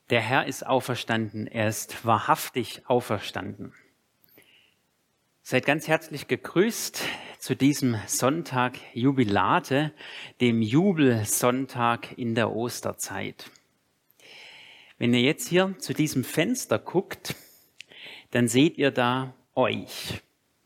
Der Herr ist auferstanden, er ist wahrhaftig auferstanden. Seid ganz herzlich gegrüßt zu diesem Sonntag Jubilate, dem Jubelsonntag in der Osterzeit. Wenn ihr jetzt hier zu diesem Fenster guckt, dann seht ihr da euch.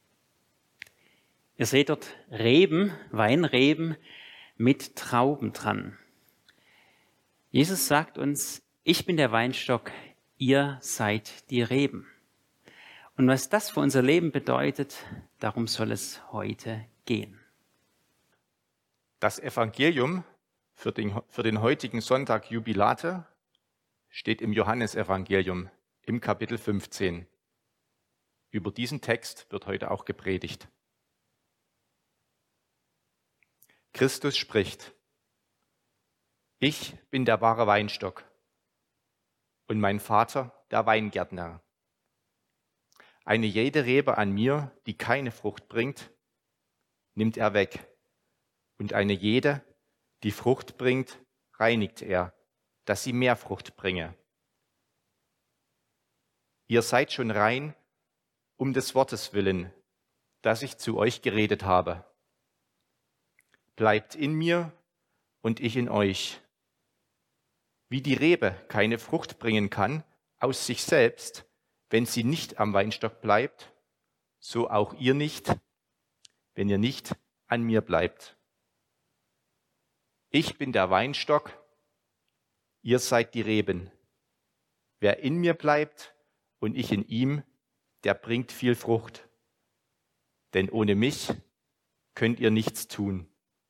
Ihr seht dort Reben, Weinreben mit Trauben dran. Jesus sagt uns, ich bin der Weinstock, ihr seid die Reben. Und was das für unser Leben bedeutet, darum soll es heute gehen. Das Evangelium für den heutigen Sonntag Jubilate steht im Johannesevangelium im Kapitel 15. Über diesen Text wird heute auch gepredigt. Christus spricht: Ich bin der wahre Weinstock und mein Vater der Weingärtner. Eine jede Rebe an mir, die keine Frucht bringt, nimmt er weg. Und eine jede, die Frucht bringt, reinigt er, dass sie mehr Frucht bringe. Ihr seid schon rein um des Wortes willen, das ich zu euch geredet habe. Bleibt in mir und ich in euch. Wie die Rebe keine Frucht bringen kann aus sich selbst, wenn sie nicht am Weinstock bleibt, so auch ihr nicht, wenn ihr nicht an mir bleibt. Ich bin der Weinstock, ihr seid die Reben. Wer in mir bleibt und ich in ihm, der bringt viel Frucht. Denn ohne mich könnt ihr nichts tun.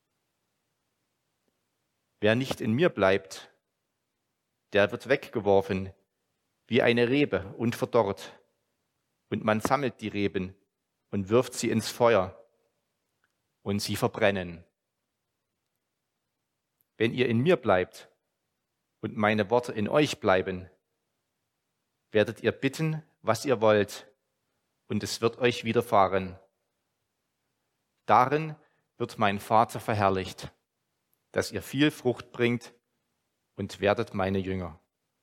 Wer nicht in mir bleibt, der wird weggeworfen wie eine Rebe und verdorrt. Und man sammelt die Reben und wirft sie ins Feuer und sie verbrennen. Wenn ihr in mir bleibt und meine Worte in euch bleiben, werdet ihr bitten, was ihr wollt, und es wird euch widerfahren. Darin wird mein Vater verherrlicht, dass ihr viel Frucht bringt und werdet meine Jünger.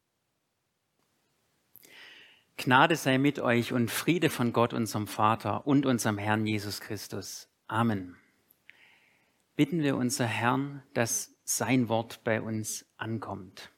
Gnade sei mit euch und Friede von Gott, unserem Vater und unserem Herrn Jesus Christus. Amen. Bitten wir unser Herrn, dass sein Wort bei uns ankommt.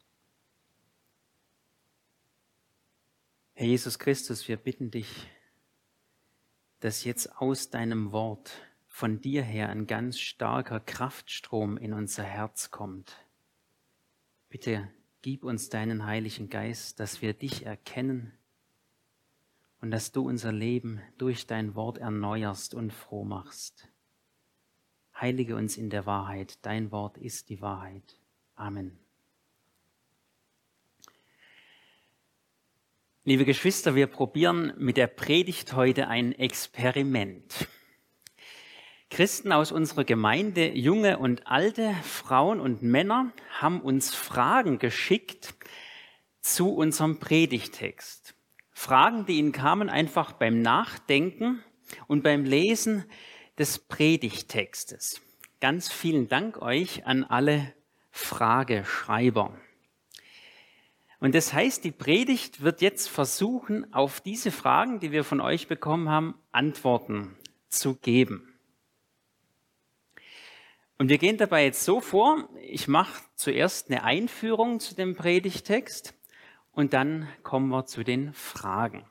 Herr Jesus Christus, wir bitten dich, dass jetzt aus deinem Wort von dir her ein ganz starker Kraftstrom in unser Herz kommt. Bitte gib uns deinen Heiligen Geist, dass wir dich erkennen und dass du unser Leben durch dein Wort erneuerst und froh machst. Heilige uns in der Wahrheit, dein Wort ist die Wahrheit. Amen. Liebe Geschwister, wir probieren mit der Predigt heute ein Experiment. Christen aus unserer Gemeinde, junge und alte, Frauen und Männer, haben uns Fragen geschickt zu unserem Predigtext. Fragen, die ihnen kamen einfach beim Nachdenken und beim Lesen des Predigtextes. Ganz vielen Dank euch an alle Frageschreiber. Und das heißt, die Predigt wird jetzt versuchen, auf diese Fragen, die wir von euch bekommen haben, Antworten zu geben. Und wir gehen dabei jetzt so vor, ich mache zuerst eine Einführung zu dem Predigtext und dann kommen wir zu den Fragen.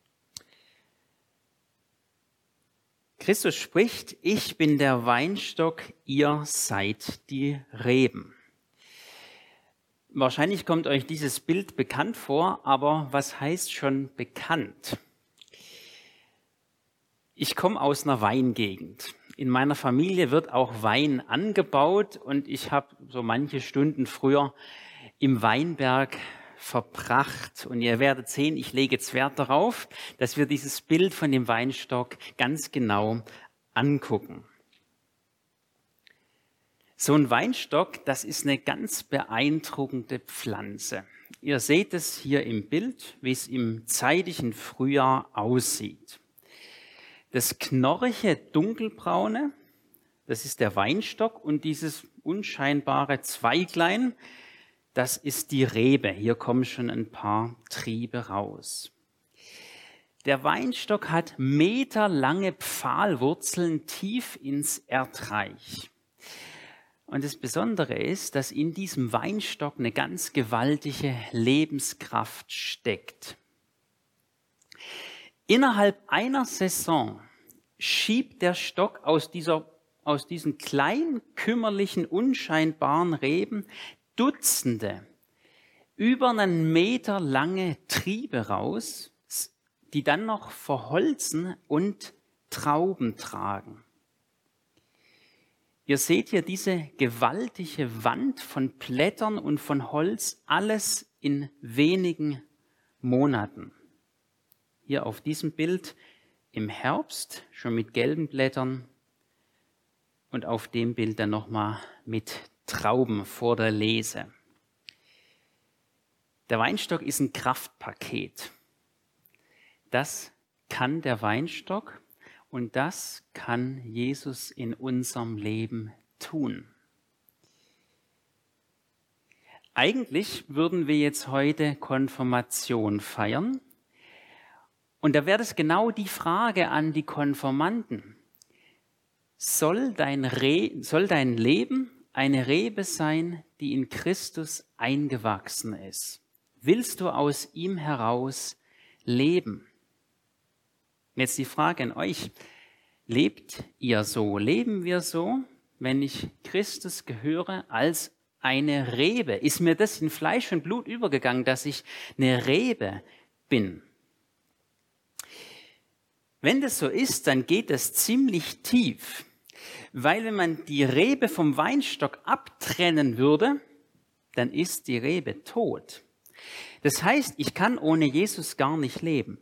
Christus spricht, ich bin der Weinstock, ihr seid die Reben. Wahrscheinlich kommt euch dieses Bild bekannt vor, aber was heißt schon bekannt? Ich komme aus einer Weingegend. In meiner Familie wird auch Wein angebaut und ich habe so manche Stunden früher im Weinberg verbracht. Und ihr werdet sehen, ich lege jetzt Wert darauf, dass wir dieses Bild von dem Weinstock ganz genau angucken. So ein Weinstock, das ist eine ganz beeindruckende Pflanze. Ihr seht es hier im Bild, wie es im zeitigen Frühjahr aussieht. Das knorrige, das ist die Rebe. Hier kommen schon ein paar Triebe raus. Der Weinstock hat meterlange Pfahlwurzeln tief ins Erdreich. Und das Besondere ist, dass in diesem Weinstock eine ganz gewaltige Lebenskraft steckt. Innerhalb einer Saison schiebt der Stock aus diesen kleinen, kümmerlichen, unscheinbaren Reben Dutzende, über einen Meter lange Triebe raus, die dann noch verholzen und Trauben tragen. Ihr seht hier diese gewaltige Wand von Blättern und von Holz, alles in wenigen Monaten. Hier auf diesem Bild im Herbst, schon mit gelben Blättern, und auf dem Bild dann nochmal mit Trauben vor der Lese. Der Weinstock ist ein Kraftpaket. Das kann der Weinstock und das kann Jesus in unserem Leben tun. Eigentlich würden wir jetzt heute Konfirmation feiern. Und da wäre das genau die Frage an die Konfirmanden. Soll dein Leben eine Rebe sein, die in Christus eingewachsen ist? Willst du aus ihm heraus leben? Jetzt die Frage an euch, lebt ihr so? Leben wir so, wenn ich Christus gehöre, als eine Rebe? Ist mir das in Fleisch und Blut übergegangen, dass ich eine Rebe bin? Wenn das so ist, dann geht das ziemlich tief, weil wenn man die Rebe vom Weinstock abtrennen würde, dann ist die Rebe tot. Das heißt, ich kann ohne Jesus gar nicht leben.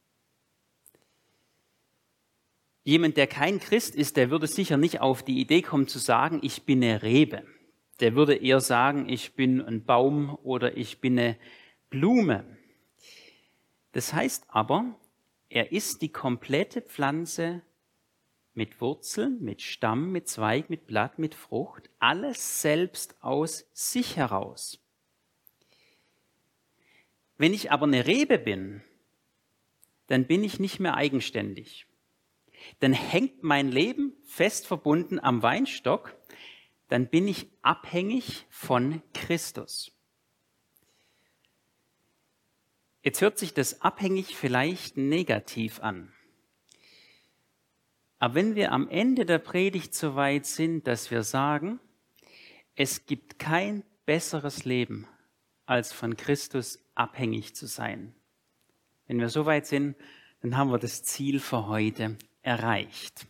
Jemand, der kein Christ ist, der würde sicher nicht auf die Idee kommen zu sagen, ich bin eine Rebe. Der würde eher sagen, ich bin ein Baum oder ich bin eine Blume. Das heißt aber, er ist die komplette Pflanze mit Wurzeln, mit Stamm, mit Zweig, mit Blatt, mit Frucht, alles selbst aus sich heraus. Wenn ich aber eine Rebe bin, dann bin ich nicht mehr eigenständig. Dann hängt mein Leben fest verbunden am Weinstock, dann bin ich abhängig von Christus. Jetzt hört sich das abhängig vielleicht negativ an. Aber wenn wir am Ende der Predigt so weit sind, dass wir sagen, es gibt kein besseres Leben, als von Christus abhängig zu sein. Wenn wir so weit sind, dann haben wir das Ziel für heute erreicht.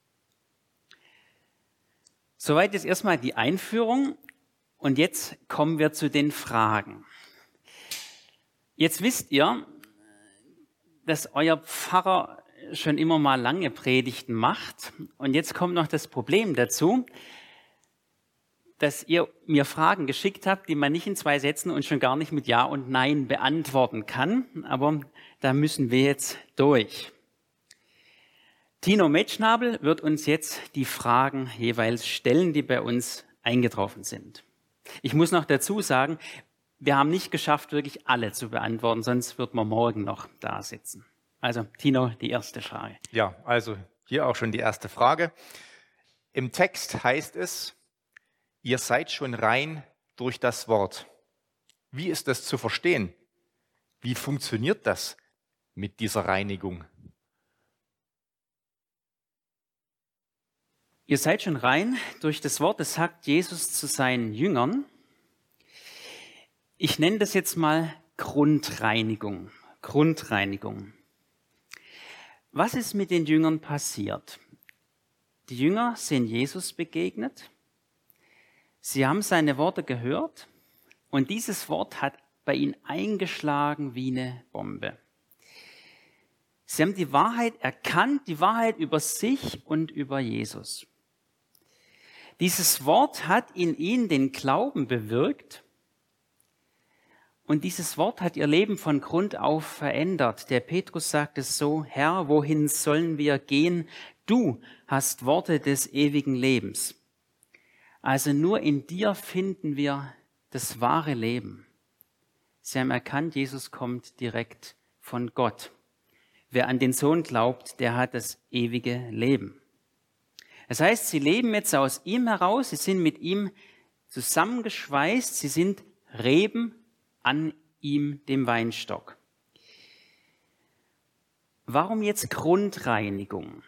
Soweit ist erstmal die Einführung und jetzt kommen wir zu den Fragen. Jetzt wisst ihr, dass euer Pfarrer schon immer mal lange Predigten macht und jetzt kommt noch das Problem dazu, dass ihr mir Fragen geschickt habt, die man nicht in 2 Sätzen und schon gar nicht mit Ja und Nein beantworten kann, aber da müssen wir jetzt durch. Tino Metschnabel wird uns jetzt die Fragen jeweils stellen, die bei uns eingetroffen sind. Ich muss noch dazu sagen, wir haben nicht geschafft, wirklich alle zu beantworten, sonst wird man morgen noch da sitzen. Also Tino, die erste Frage. Ja, also hier auch schon die erste Frage. Im Text heißt es, ihr seid schon rein durch das Wort. Wie ist das zu verstehen? Wie funktioniert das mit dieser Reinigung? Ihr seid schon rein durch das Wort, das sagt Jesus zu seinen Jüngern. Ich nenne das jetzt mal Grundreinigung. Was ist mit den Jüngern passiert? Die Jünger sind Jesus begegnet. Sie haben seine Worte gehört und dieses Wort hat bei ihnen eingeschlagen wie eine Bombe. Sie haben die Wahrheit erkannt, die Wahrheit über sich und über Jesus. Dieses Wort hat in ihnen den Glauben bewirkt und dieses Wort hat ihr Leben von Grund auf verändert. Der Petrus sagt es so, Herr, wohin sollen wir gehen? Du hast Worte des ewigen Lebens. Also nur in dir finden wir das wahre Leben. Sie haben erkannt, Jesus kommt direkt von Gott. Wer an den Sohn glaubt, der hat das ewige Leben. Das heißt, sie leben jetzt aus ihm heraus, sie sind mit ihm zusammengeschweißt, sie sind Reben an ihm, dem Weinstock. Warum jetzt Grundreinigung?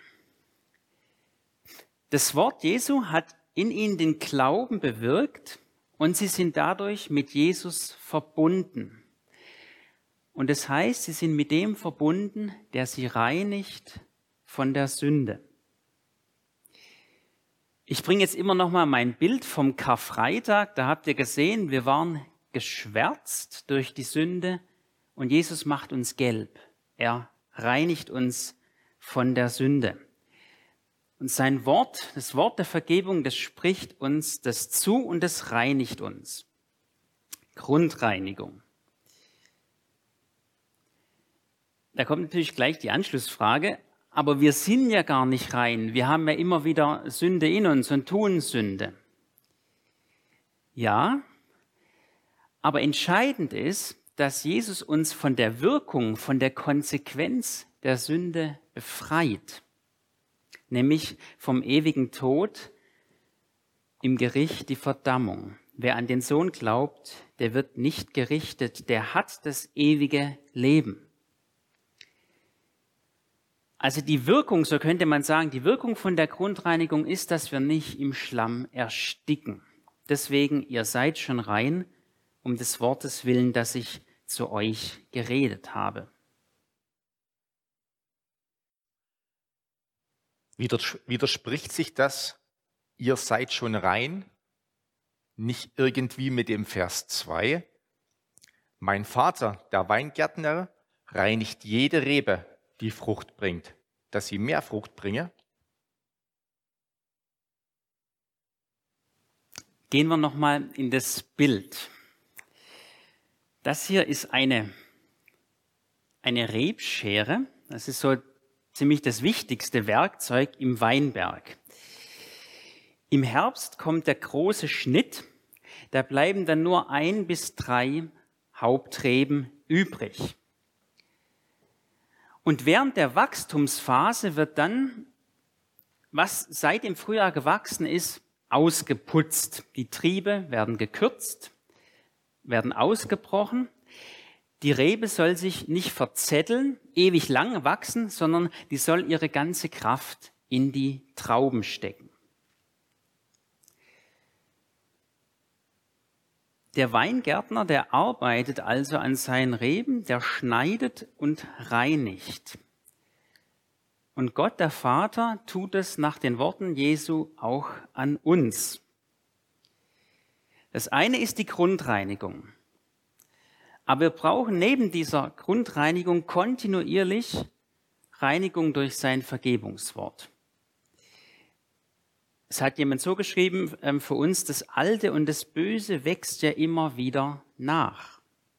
Das Wort Jesu hat in ihnen den Glauben bewirkt und sie sind dadurch mit Jesus verbunden. Und das heißt, sie sind mit dem verbunden, der sie reinigt von der Sünde. Ich bringe jetzt immer noch mal mein Bild vom Karfreitag. Da habt ihr gesehen, wir waren geschwärzt durch die Sünde und Jesus macht uns gelb. Er reinigt uns von der Sünde. Und sein Wort, das Wort der Vergebung, das spricht uns das zu und das reinigt uns. Grundreinigung. Da kommt natürlich gleich die Anschlussfrage, aber wir sind ja gar nicht rein. Wir haben ja immer wieder Sünde in uns und tun Sünde. Ja, aber entscheidend ist, dass Jesus uns von der Wirkung, von der Konsequenz der Sünde befreit. Nämlich vom ewigen Tod, im Gericht die Verdammung. Wer an den Sohn glaubt, der wird nicht gerichtet, der hat das ewige Leben. Also die Wirkung, so könnte man sagen, die Wirkung von der Grundreinigung ist, dass wir nicht im Schlamm ersticken. Deswegen, ihr seid schon rein, um des Wortes willen, das ich zu euch geredet habe. Widerspricht sich das, ihr seid schon rein, nicht irgendwie mit dem Vers 2? Mein Vater, der Weingärtner, reinigt jede Rebe, die Frucht bringt, dass sie mehr Frucht bringe? Gehen wir nochmal in das Bild. Das hier ist eine Rebschere. Das ist so ziemlich das wichtigste Werkzeug im Weinberg. Im Herbst kommt der große Schnitt. Da bleiben dann nur 1 bis 3 Hauptreben übrig. Und während der Wachstumsphase wird dann, was seit dem Frühjahr gewachsen ist, ausgeputzt. Die Triebe werden gekürzt, werden ausgebrochen. Die Rebe soll sich nicht verzetteln, ewig lang wachsen, sondern die soll ihre ganze Kraft in die Trauben stecken. Der Weingärtner, der arbeitet also an seinen Reben, der schneidet und reinigt. Und Gott, der Vater, tut es nach den Worten Jesu auch an uns. Das eine ist die Grundreinigung. Aber wir brauchen neben dieser Grundreinigung kontinuierlich Reinigung durch sein Vergebungswort. Es hat jemand so geschrieben, für uns, das Alte und das Böse wächst ja immer wieder nach.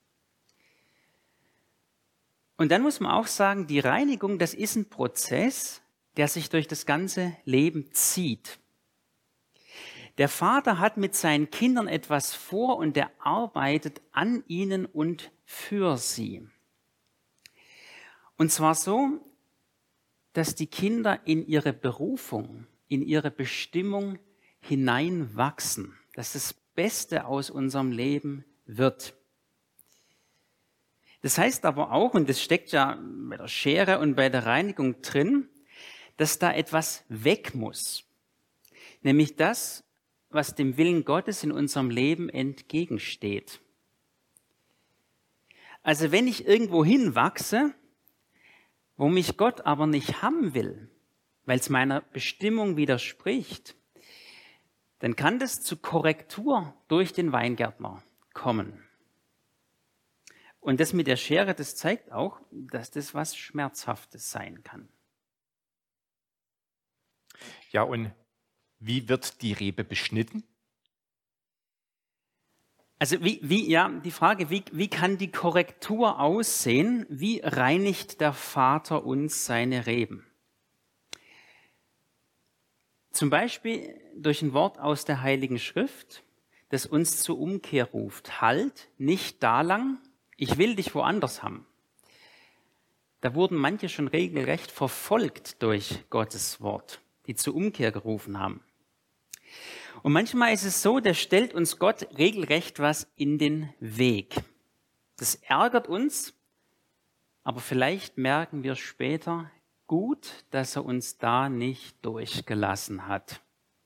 Und dann muss man auch sagen, die Reinigung, das ist ein Prozess, der sich durch das ganze Leben zieht. Der Vater hat mit seinen Kindern etwas vor und er arbeitet an ihnen und für sie. Und zwar so, dass die Kinder in ihre Berufung, in ihre Bestimmung hineinwachsen, dass das Beste aus unserem Leben wird. Das heißt aber auch, und das steckt ja bei der Schere und bei der Reinigung drin, dass da etwas weg muss. Nämlich das, was dem Willen Gottes in unserem Leben entgegensteht. Also wenn ich irgendwo hinwachse, wo mich Gott aber nicht haben will, weil es meiner Bestimmung widerspricht, dann kann das zu Korrektur durch den Weingärtner kommen. Und das mit der Schere, das zeigt auch, dass das was Schmerzhaftes sein kann. Ja, und wie wird die Rebe beschnitten? Also die Frage, wie kann die Korrektur aussehen? Wie reinigt der Vater uns seine Reben? Zum Beispiel durch ein Wort aus der Heiligen Schrift, das uns zur Umkehr ruft. Halt, nicht da lang, ich will dich woanders haben. Da wurden manche schon regelrecht verfolgt durch Gottes Wort, die zur Umkehr gerufen haben. Und manchmal ist es so, da stellt uns Gott regelrecht was in den Weg. Das ärgert uns, aber vielleicht merken wir später, gut, dass er uns da nicht durchgelassen hat.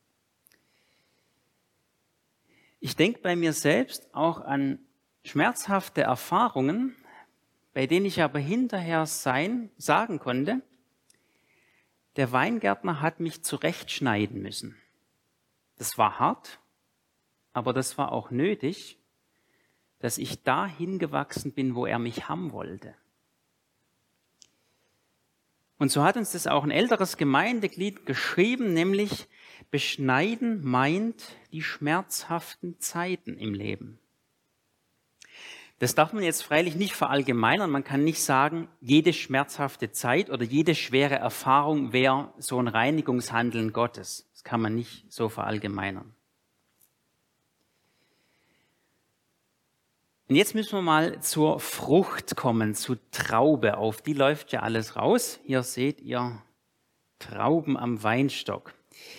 Ich denke bei mir selbst auch an schmerzhafte Erfahrungen, bei denen ich aber hinterher sagen konnte, der Weingärtner hat mich zurechtschneiden müssen. Das war hart, aber das war auch nötig, dass ich dahin gewachsen bin, wo er mich haben wollte. Und so hat uns das auch ein älteres Gemeindeglied geschrieben, nämlich beschneiden meint die schmerzhaften Zeiten im Leben. Das darf man jetzt freilich nicht verallgemeinern. Man kann nicht sagen, jede schmerzhafte Zeit oder jede schwere Erfahrung wäre so ein Reinigungshandeln Gottes. Das kann man nicht so verallgemeinern. Und jetzt müssen wir mal zur Frucht kommen, zu Traube. Auf die läuft ja alles raus. Hier seht ihr Trauben am Weinstock.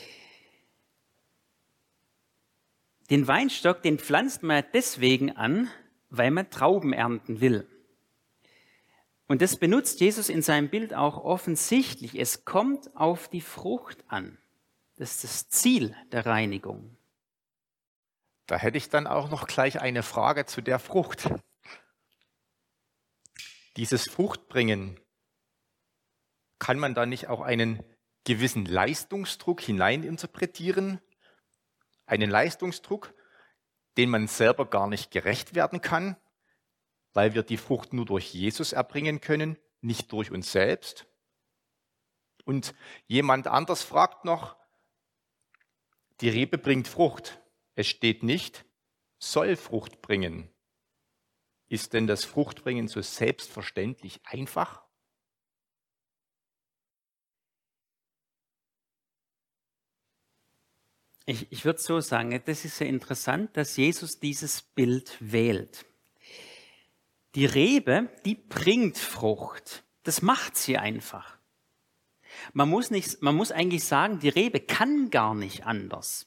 Den Weinstock, den pflanzt man deswegen an, weil man Trauben ernten will. Und das benutzt Jesus in seinem Bild auch offensichtlich. Es kommt auf die Frucht an. Das ist das Ziel der Reinigung. Da hätte ich dann auch noch gleich eine Frage zu der Frucht. Dieses Fruchtbringen, kann man da nicht auch einen gewissen Leistungsdruck hineininterpretieren? Einen Leistungsdruck, den man selber gar nicht gerecht werden kann, weil wir die Frucht nur durch Jesus erbringen können, nicht durch uns selbst. Und jemand anders fragt noch, die Rebe bringt Frucht. Es steht nicht, soll Frucht bringen. Ist denn das Fruchtbringen so selbstverständlich einfach? Ich würde so sagen, das ist ja interessant, dass Jesus dieses Bild wählt. Die Rebe, die bringt Frucht. Das macht sie einfach. Man muss eigentlich sagen, die Rebe kann gar nicht anders.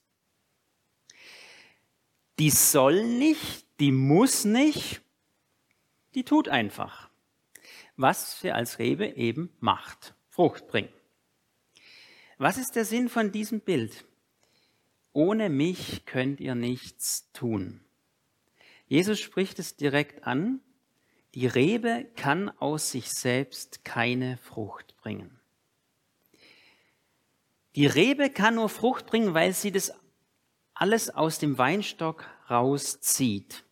Die soll nicht, die muss nicht, die tut einfach. Was sie als Rebe eben macht, Frucht bringen. Was ist der Sinn von diesem Bild? Ohne mich könnt ihr nichts tun. Jesus spricht es direkt an. Die Rebe kann aus sich selbst keine Frucht bringen. Die Rebe kann nur Frucht bringen, weil sie das alles aus dem Weinstock rauszieht.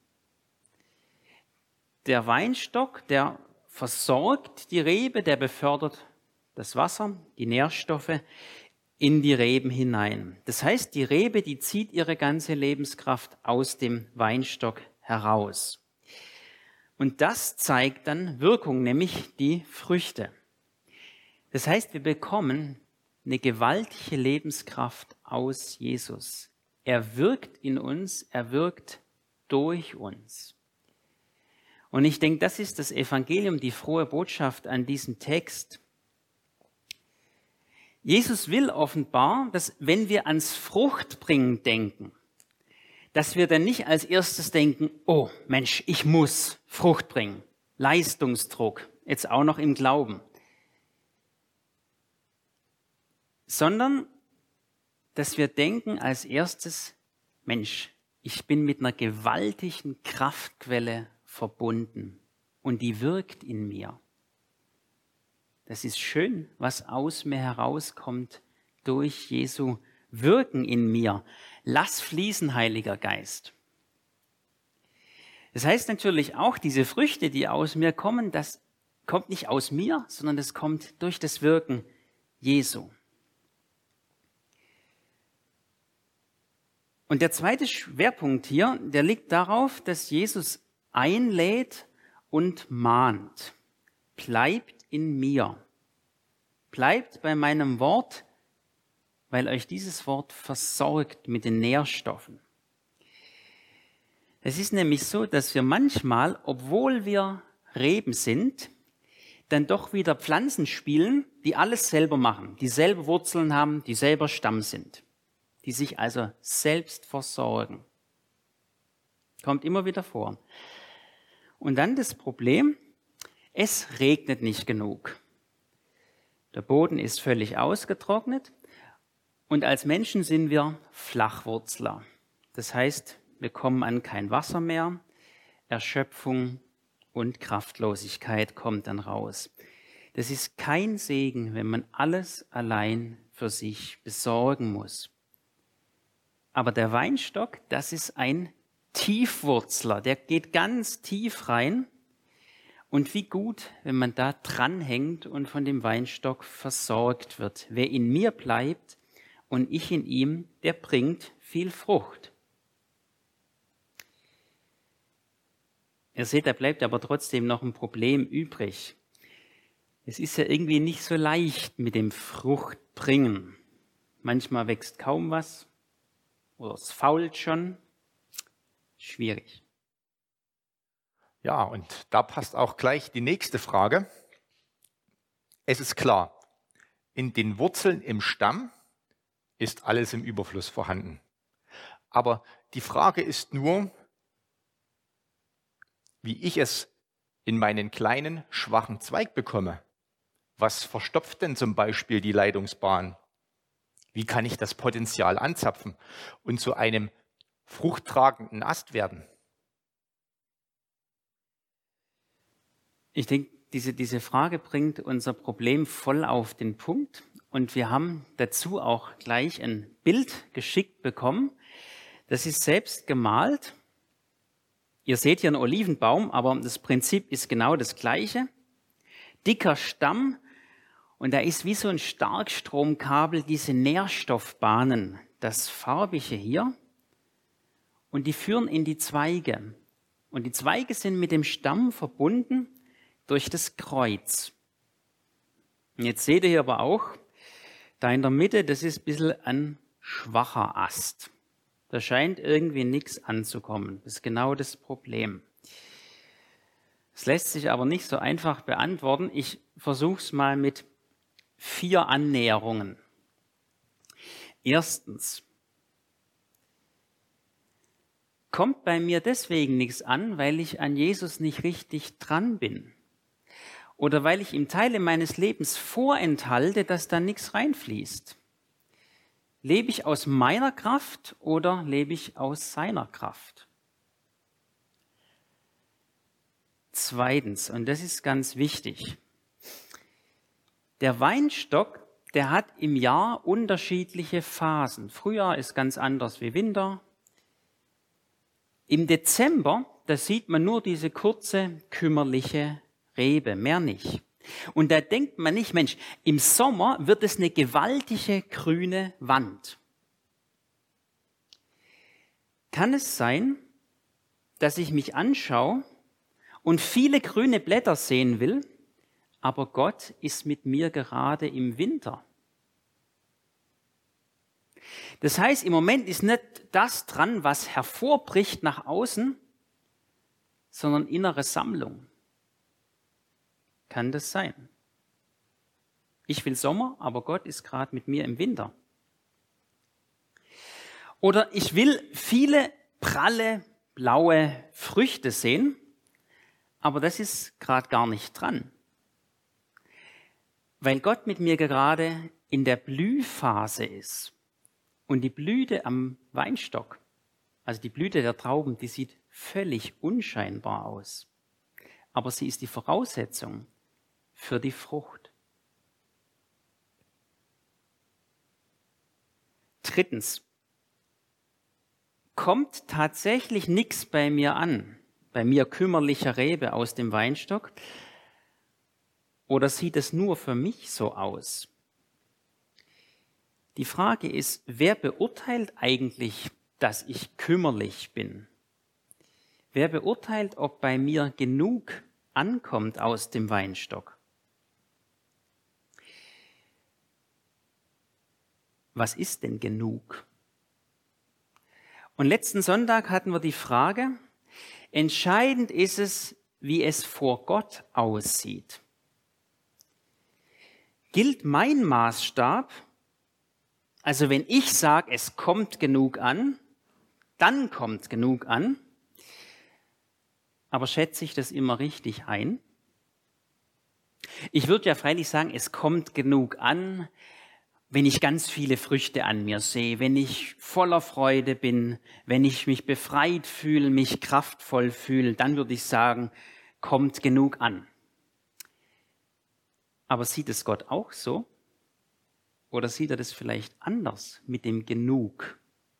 Der Weinstock, der versorgt die Rebe, der befördert das Wasser, die Nährstoffe in die Reben hinein. Das heißt, die Rebe, die zieht ihre ganze Lebenskraft aus dem Weinstock heraus. Und das zeigt dann Wirkung, nämlich die Früchte. Das heißt, wir bekommen eine gewaltige Lebenskraft aus Jesus. Er wirkt in uns, er wirkt durch uns. Und ich denke, das ist das Evangelium, die frohe Botschaft an diesem Text. Jesus will offenbar, dass wenn wir ans Fruchtbringen denken, dass wir dann nicht als erstes denken, oh Mensch, ich muss Frucht bringen, Leistungsdruck, jetzt auch noch im Glauben, sondern dass wir denken als erstes, Mensch, ich bin mit einer gewaltigen Kraftquelle verbunden und die wirkt in mir. Das ist schön, was aus mir herauskommt durch Jesu Wirken in mir. Lass fließen, Heiliger Geist. Das heißt natürlich auch, diese Früchte, die aus mir kommen, das kommt nicht aus mir, sondern das kommt durch das Wirken Jesu. Und der zweite Schwerpunkt hier, der liegt darauf, dass Jesus einlädt und mahnt. Bleibt in mir. Bleibt bei meinem Wort, weil euch dieses Wort versorgt mit den Nährstoffen. Es ist nämlich so, dass wir manchmal, obwohl wir Reben sind, dann doch wieder Pflanzen spielen, die alles selber machen, die selber Wurzeln haben, die selber Stamm sind, die sich also selbst versorgen. Kommt immer wieder vor. Und dann das Problem, es regnet nicht genug. Der Boden ist völlig ausgetrocknet und als Menschen sind wir Flachwurzler. Das heißt, wir kommen an kein Wasser mehr, Erschöpfung und Kraftlosigkeit kommt dann raus. Das ist kein Segen, wenn man alles allein für sich besorgen muss. Aber der Weinstock, das ist ein Tiefwurzler, der geht ganz tief rein. Und wie gut, wenn man da dranhängt und von dem Weinstock versorgt wird. Wer in mir bleibt und ich in ihm, der bringt viel Frucht. Ihr seht, da bleibt aber trotzdem noch ein Problem übrig. Es ist ja irgendwie nicht so leicht mit dem Fruchtbringen. Manchmal wächst kaum was oder es fault schon. Schwierig. Ja, und da passt auch gleich die nächste Frage. Es ist klar, in den Wurzeln im Stamm ist alles im Überfluss vorhanden. Aber die Frage ist nur, wie ich es in meinen kleinen, schwachen Zweig bekomme. Was verstopft denn zum Beispiel die Leitungsbahn? Wie kann ich das Potenzial anzapfen und zu einem fruchttragenden Ast werden? Ich denke, diese Frage bringt unser Problem voll auf den Punkt. Und wir haben dazu auch gleich ein Bild geschickt bekommen. Das ist selbst gemalt. Ihr seht hier einen Olivenbaum, aber das Prinzip ist genau das gleiche. Dicker Stamm und da ist wie so ein Starkstromkabel diese Nährstoffbahnen, das farbige hier. Und die führen in die Zweige. Und die Zweige sind mit dem Stamm verbunden durch das Kreuz. Und jetzt seht ihr hier aber auch, da in der Mitte, das ist ein bisschen ein schwacher Ast. Da scheint irgendwie nichts anzukommen. Das ist genau das Problem. Es lässt sich aber nicht so einfach beantworten. Ich versuche es mal mit 4 Annäherungen. Erstens, kommt bei mir deswegen nichts an, weil ich an Jesus nicht richtig dran bin. Oder weil ich ihm Teile meines Lebens vorenthalte, dass da nichts reinfließt. Lebe ich aus meiner Kraft oder lebe ich aus seiner Kraft? Zweitens, und das ist ganz wichtig, der Weinstock, der hat im Jahr unterschiedliche Phasen. Frühjahr ist ganz anders wie Winter. Im Dezember, da sieht man nur diese kurze, kümmerliche Rebe, mehr nicht. Und da denkt man nicht, Mensch, im Sommer wird es eine gewaltige grüne Wand. Kann es sein, dass ich mich anschaue und viele grüne Blätter sehen will, aber Gott ist mit mir gerade im Winter? Das heißt, im Moment ist nicht das dran, was hervorbricht nach außen, sondern innere Sammlung. Kann das sein? Ich will Sommer, aber Gott ist gerade mit mir im Winter. Oder ich will viele pralle, blaue Früchte sehen, aber das ist gerade gar nicht dran. Weil Gott mit mir gerade in der Blühphase ist. Und die Blüte am Weinstock, also die Blüte der Trauben, die sieht völlig unscheinbar aus. Aber sie ist die Voraussetzung für die Frucht. Drittens, kommt tatsächlich nichts bei mir an, bei mir kümmerlicher Rebe aus dem Weinstock, oder sieht es nur für mich so aus? Die Frage ist, wer beurteilt eigentlich, dass ich kümmerlich bin? Wer beurteilt, ob bei mir genug ankommt aus dem Weinstock? Was ist denn genug? Und letzten Sonntag hatten wir die Frage, Entscheidend ist es, wie es vor Gott aussieht. Gilt mein Maßstab, also wenn ich sage, es kommt genug an, dann kommt genug an, aber schätze ich das immer richtig ein? Ich würde ja freilich sagen, es kommt genug an, wenn ich ganz viele Früchte an mir sehe, wenn ich voller Freude bin, wenn ich mich befreit fühle, mich kraftvoll fühle, dann würde ich sagen, kommt genug an. Aber sieht es Gott auch so? Oder sieht er das vielleicht anders mit dem Genug?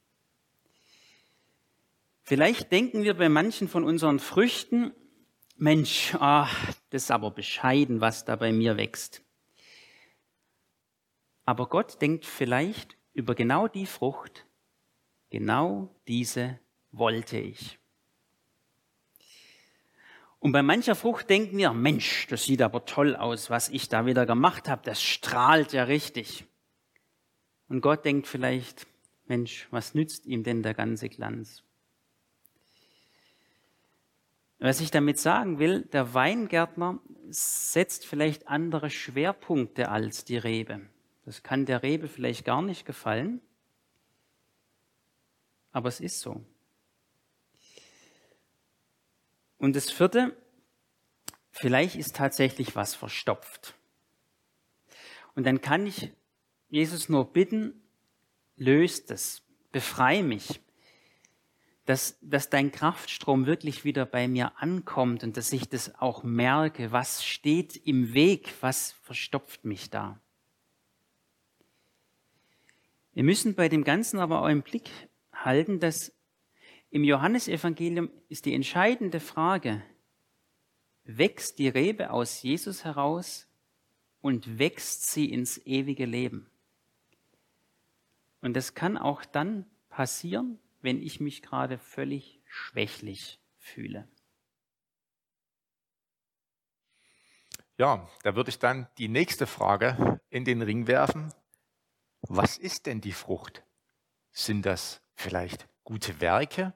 Vielleicht denken wir bei manchen von unseren Früchten, Mensch, das ist aber bescheiden, was da bei mir wächst. Aber Gott denkt vielleicht über genau die Frucht, genau diese wollte ich. Und bei mancher Frucht denken wir, Mensch, das sieht aber toll aus, was ich da wieder gemacht habe, das strahlt ja richtig. Und Gott denkt vielleicht, Mensch, was nützt ihm denn der ganze Glanz? Was ich damit sagen will, der Weingärtner setzt vielleicht andere Schwerpunkte als die Rebe. Das kann der Rebe vielleicht gar nicht gefallen, aber es ist so. Und das vierte, vielleicht ist tatsächlich was verstopft. Und dann kann ich Jesus nur bitten, löst es, befreie mich, dass dein Kraftstrom wirklich wieder bei mir ankommt und dass ich das auch merke, was steht im Weg, was verstopft mich da. Wir müssen bei dem Ganzen aber auch im Blick halten, dass im Johannesevangelium ist die entscheidende Frage, wächst die Rebe aus Jesus heraus und wächst sie ins ewige Leben? Und das kann auch dann passieren, wenn ich mich gerade völlig schwächlich fühle. Ja, da würde ich dann die nächste Frage in den Ring werfen. Was ist denn die Frucht? Sind das vielleicht gute Werke?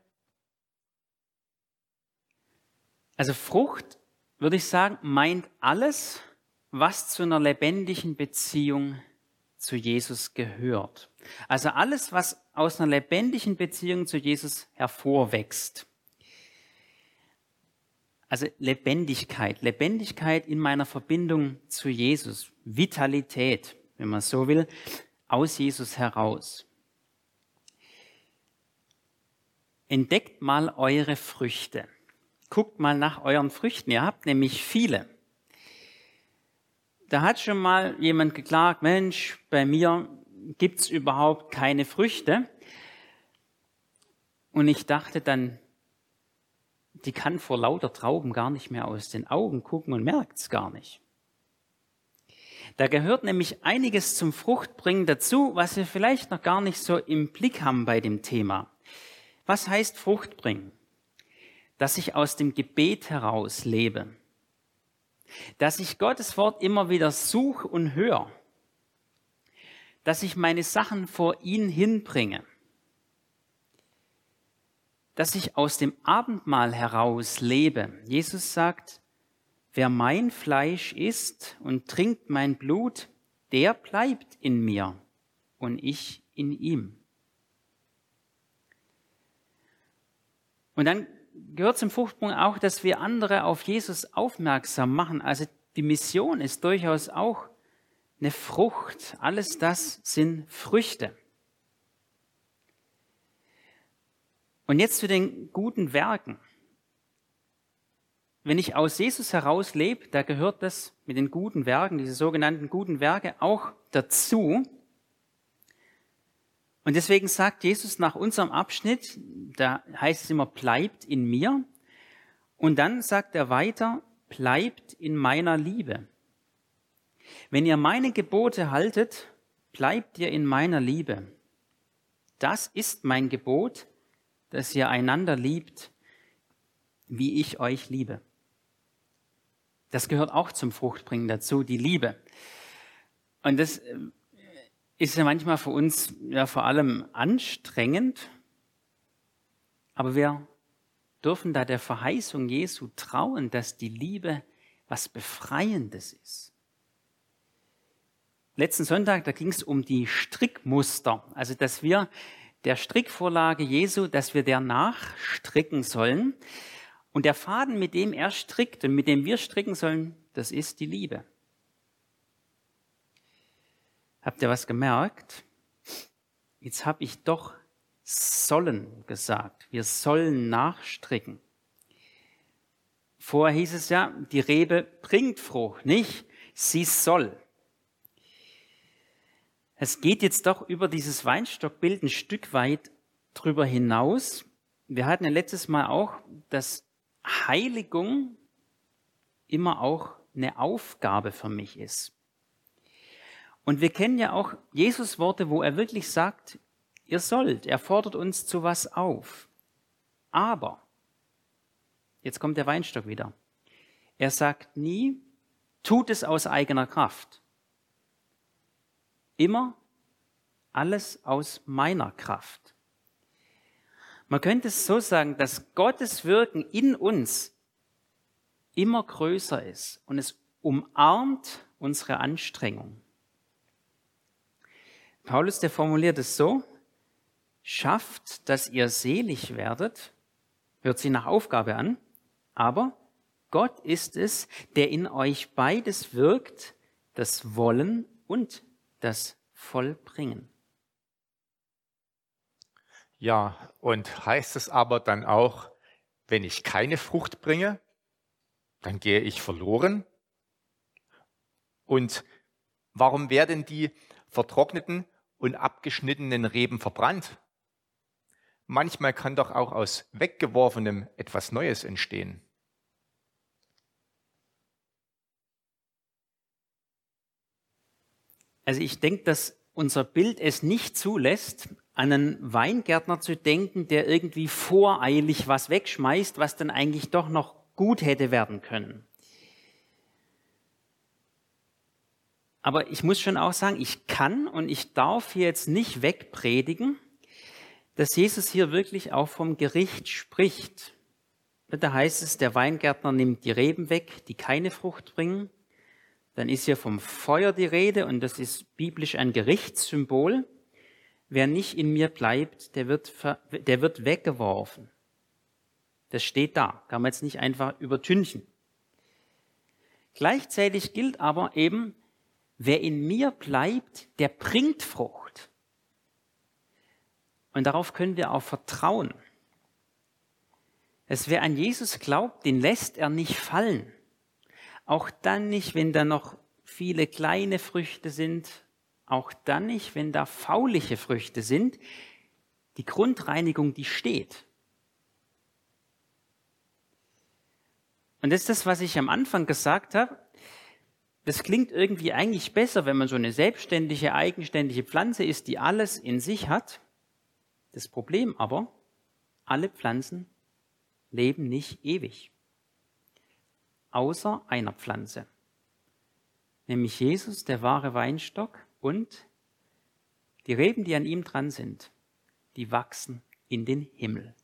Also Frucht, würde ich sagen, meint alles, was zu einer lebendigen Beziehung zu Jesus gehört. Also alles, was aus einer lebendigen Beziehung zu Jesus hervorwächst. Also Lebendigkeit in meiner Verbindung zu Jesus, Vitalität, wenn man so will, aus Jesus heraus. Entdeckt mal eure Früchte. Guckt mal nach euren Früchten. Ihr habt nämlich viele. Da hat schon mal jemand geklagt, Mensch, bei mir gibt's überhaupt keine Früchte. Und ich dachte dann, die kann vor lauter Trauben gar nicht mehr aus den Augen gucken und merkt's gar nicht. Da gehört nämlich einiges zum Fruchtbringen dazu, was wir vielleicht noch gar nicht so im Blick haben bei dem Thema. Was heißt Fruchtbringen? Dass ich aus dem Gebet heraus lebe. Dass ich Gottes Wort immer wieder suche und höre. Dass ich meine Sachen vor ihn hinbringe. Dass ich aus dem Abendmahl heraus lebe. Jesus sagt, wer mein Fleisch isst und trinkt mein Blut, der bleibt in mir und ich in ihm. Und dann gehört zum Fruchtbringen auch, dass wir andere auf Jesus aufmerksam machen. Also die Mission ist durchaus auch eine Frucht. Alles das sind Früchte. Und jetzt zu den guten Werken. Wenn ich aus Jesus heraus lebe, da gehört das mit den guten Werken, diese sogenannten guten Werke, auch dazu. Und deswegen sagt Jesus nach unserem Abschnitt, da heißt es immer, bleibt in mir. Und dann sagt er weiter, bleibt in meiner Liebe. Wenn ihr meine Gebote haltet, bleibt ihr in meiner Liebe. Das ist mein Gebot, dass ihr einander liebt, wie ich euch liebe. Das gehört auch zum Fruchtbringen dazu, die Liebe. Und das ist ja manchmal für uns ja vor allem anstrengend, aber wir dürfen da der Verheißung Jesu trauen, dass die Liebe was Befreiendes ist. Letzten Sonntag, da ging es um die Strickmuster, also dass wir der Strickvorlage Jesu, dass wir der nachstricken sollen. Und der Faden, mit dem er strickt und mit dem wir stricken sollen, das ist die Liebe. Habt ihr was gemerkt? Jetzt habe ich doch sollen gesagt. Wir sollen nachstricken. Vorher hieß es ja, die Rebe bringt Frucht, nicht sie soll. Es geht jetzt doch über dieses Weinstockbild ein Stück weit drüber hinaus. Wir hatten ja letztes Mal auch, dass Heiligung immer auch eine Aufgabe für mich ist. Und wir kennen ja auch Jesus Worte, wo er wirklich sagt, ihr sollt, er fordert uns zu was auf. Aber, jetzt kommt der Weinstock wieder, er sagt nie, tut es aus eigener Kraft. Immer alles aus meiner Kraft. Man könnte es so sagen, dass Gottes Wirken in uns immer größer ist und es umarmt unsere Anstrengung. Paulus, der formuliert es so, schafft, dass ihr selig werdet, hört sich nach Aufgabe an, aber Gott ist es, der in euch beides wirkt, das Wollen und das Vollbringen. Ja, und heißt es aber dann auch, wenn ich keine Frucht bringe, dann gehe ich verloren? Und warum werden die vertrockneten und abgeschnittenen Reben verbrannt? Manchmal kann doch auch aus Weggeworfenem etwas Neues entstehen. Also ich denke, dass unser Bild es nicht zulässt, an einen Weingärtner zu denken, der irgendwie voreilig was wegschmeißt, was dann eigentlich doch noch gut hätte werden können. Aber ich muss schon auch sagen, ich kann und ich darf hier jetzt nicht wegpredigen, dass Jesus hier wirklich auch vom Gericht spricht. Da heißt es, der Weingärtner nimmt die Reben weg, die keine Frucht bringen. Dann ist hier vom Feuer die Rede und das ist biblisch ein Gerichtssymbol. Wer nicht in mir bleibt, der wird weggeworfen. Das steht da, kann man jetzt nicht einfach übertünchen. Gleichzeitig gilt aber eben, wer in mir bleibt, der bringt Frucht. Und darauf können wir auch vertrauen. Wer an Jesus glaubt, den lässt er nicht fallen. Auch dann nicht, wenn da noch viele kleine Früchte sind. Auch dann nicht, wenn da faulige Früchte sind. Die Grundreinigung, die steht. Und das ist das, was ich am Anfang gesagt habe. Das klingt irgendwie eigentlich besser, wenn man so eine selbstständige, eigenständige Pflanze ist, die alles in sich hat. Das Problem aber, alle Pflanzen leben nicht ewig. Außer einer Pflanze. Nämlich Jesus, der wahre Weinstock, und die Reben, die an ihm dran sind, die wachsen in den Himmel.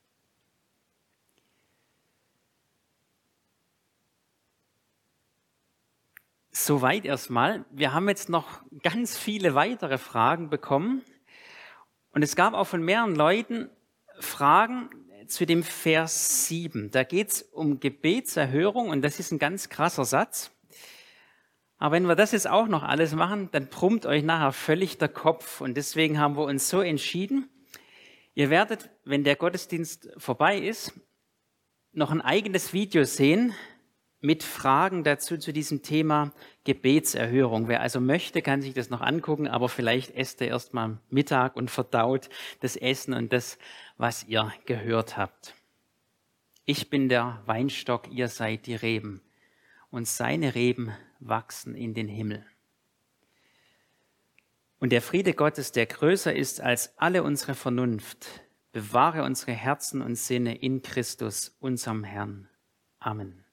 Soweit erstmal. Wir haben jetzt noch ganz viele weitere Fragen bekommen. Und es gab auch von mehreren Leuten Fragen zu dem Vers 7. Da geht es um Gebetserhörung und das ist ein ganz krasser Satz. Aber wenn wir das jetzt auch noch alles machen, dann brummt euch nachher völlig der Kopf. Und deswegen haben wir uns so entschieden, ihr werdet, wenn der Gottesdienst vorbei ist, noch ein eigenes Video sehen mit Fragen dazu zu diesem Thema Gebetserhörung. Wer also möchte, kann sich das noch angucken, aber vielleicht esst ihr erst mal Mittag und verdaut das Essen und das, was ihr gehört habt. Ich bin der Weinstock, ihr seid die Reben und seine Reben wachsen in den Himmel. Und der Friede Gottes, der größer ist als alle unsere Vernunft, bewahre unsere Herzen und Sinne in Christus, unserem Herrn. Amen.